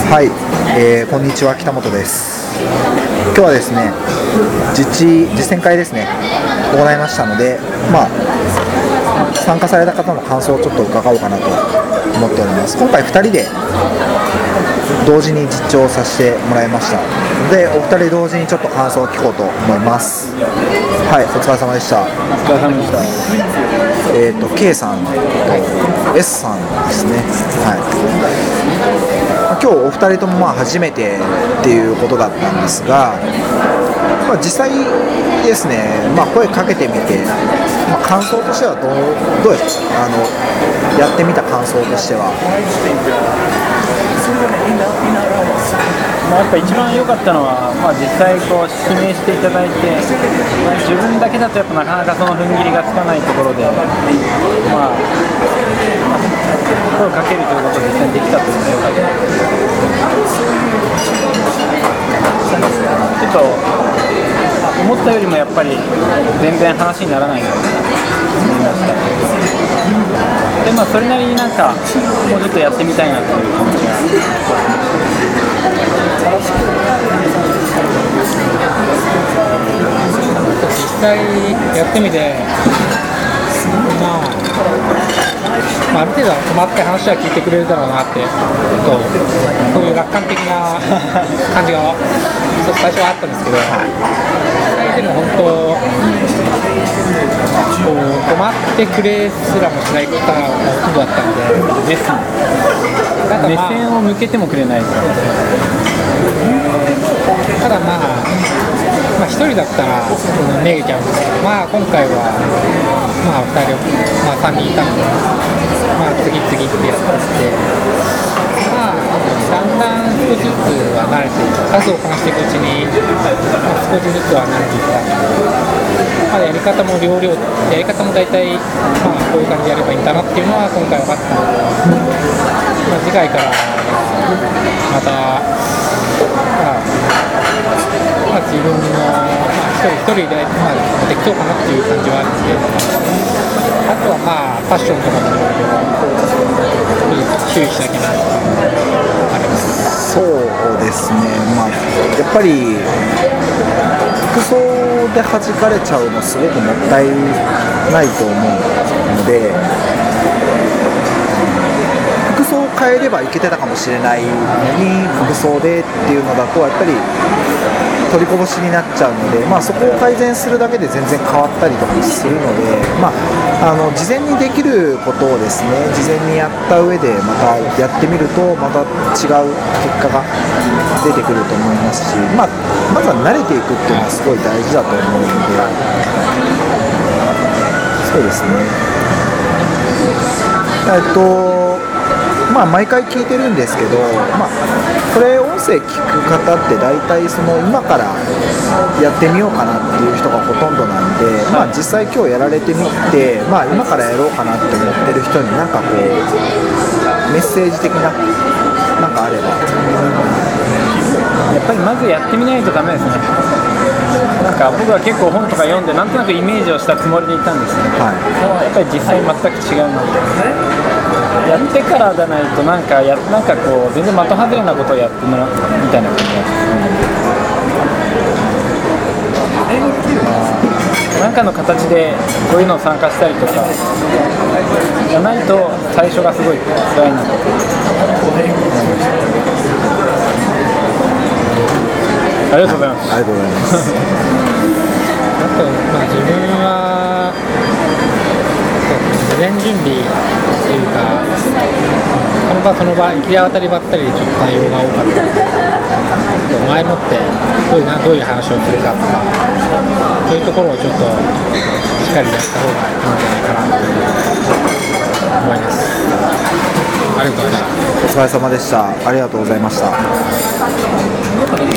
はい、こんにちは、北本です。今日はですね、実践会ですね、行いましたので、参加された方の感想をちょっと伺おうかなと思っております。今回2人で同時に実況させてもらいましたので、お二人同時にちょっと感想を聞こうと思います。はい、お疲れ様でした。 お疲れ様でした。 K さんと S さんですね。はい。今日お二人とも初めてっていうことだったんですが、実際ですね、声かけてみて、感想としてはどうですか？やってみた感想としては。 やっぱ一番良かったのは、実際指名していただいて、自分だけだとやっぱなかなかその踏ん切りがつかないところで、声をかけるということを実際にできたというのが良かった。ちょっと思ったよりもやっぱり全然話にならないなと思いました。でそれなりにもうちょっとやってみたいなという気持ちが実際やってみて、ある程度止まって話は聞いてくれるだろうなって、そういう楽観的な感じが最初はあったんですけど、実際でも本当止まってくれすらもしないことがほとんどだったので、 目線を向けてもくれないですからただ一人だったらめげちゃうんですけど、今回は2人、3人いたので、次々ってやってて、だんだん少しずつは慣れていく、数をこなしていくうちに、少しずつは慣れていったので、やり方も大体、こういう感じでやればいいんだなっていうのは今回分かったので、次回からまた、自分の、一人で、できそうかなっていう感じはあるので、あとはファッションとかも注意しなきゃなとあります。 そうですね、やっぱり服装で弾かれちゃうのすごくもったいないと思うので、服装を変えればいけてたかもしれないのに、服装でっていうのだとやっぱり取りこぼしになっちゃうので、そこを改善するだけで全然変わったりとかするので、事前にできることをですね、事前にやった上でまたやってみるとまた違う結果が出てくると思いますし、まずは慣れていくっていうのはすごい大事だと思うので、そうですね。毎回聞いてるんですけど、これ音声聞く方って大体今からやってみようかなっていう人がほとんどなんで、実際今日やられてみて、今からやろうかなって思ってる人にメッセージ的なあれば。 やっぱりまずやってみないとダメですね。僕は結構本とか読んでなんとなくイメージをしたつもりでいたんですけど、やっぱり実際全く違うので、やってからじゃないと全然的外れなことをやってもらうみたいな感じが何かの形でこういうのを参加したりとかじゃないと最初がすごい辛いなと思いました。ありがとうございます。 ありがとうございます。 あと、自分は事前準備というか、その場行き当たりばったりでちょっと対応が多かったので、前もってどういう話をするかとか、そういうところをちょっとしっかりやった方がいいんじゃないかなと思います。ありがとうございました。 お疲れ様でした。ありがとうございました。